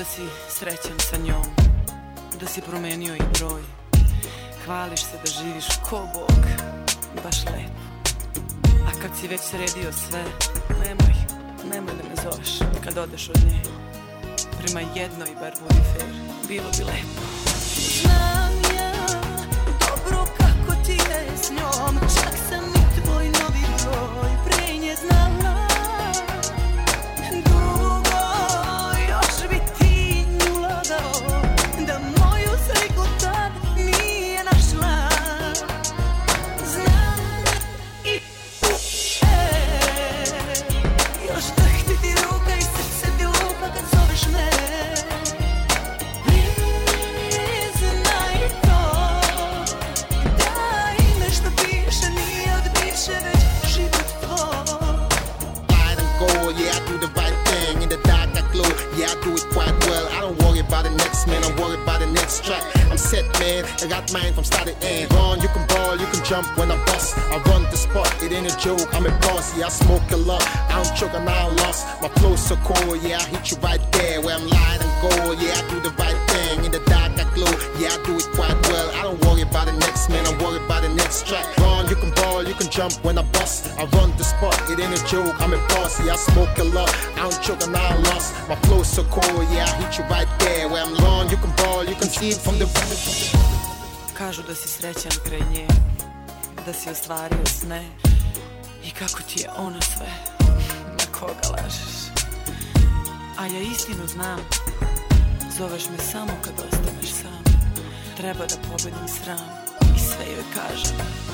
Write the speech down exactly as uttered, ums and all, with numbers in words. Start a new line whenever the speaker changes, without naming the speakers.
si srećan sa njom, da si promenio i broj. Hvališ se da živiš ko Bog, baš lepo. A kad si već sredio sve, nemoj, nemoj da me zoveš kad odeš od nje. Prima jedno i bar budi fair, bilo bi lepo.
Znam ja dobro kako ti je s njom, čak sam i tvoj novi broj pre nje znala. Dugo još bi ti nju lagao, da moju sliku tad nije našla. Znam i e, još drhti ti ruka i srce ti lupa kad zoveš me.
Yeah, I do the right thing in the dark I glow. Yeah, I do it quite well. I don't worry about the next man, I'm worried about the next track. I'm set, man, I got mine from start to end. Run, you can ball, you can jump when I bust. I run the spot, it ain't a joke, I'm a boss. Yeah, I smoke a lot, I don't choke and I don't lost. My flow's so cold, yeah, I hit you right there where I'm lying and gold. Yeah, I do the right thing in the dark I glow. Yeah, I do it quite well. I don't worry about the next man, I'm worried about the next track. Run, you can ball, you can jump when I bust. I run the spot, it ain't a joke, I'm a boss. Yeah, I smoke a lot, I don't choke and I don't lost. My flow's so cold, yeah, I hit you right there where I'm long. You can ball, you can see it from the.
Kažu da si srećan kraj nje, da si ostvario sne i kako ti je ona sve, na koga lažeš. A ja istinu znam, zoveš me samo kad ostaneš sam. Treba da pobedim sram i sve joj kažem.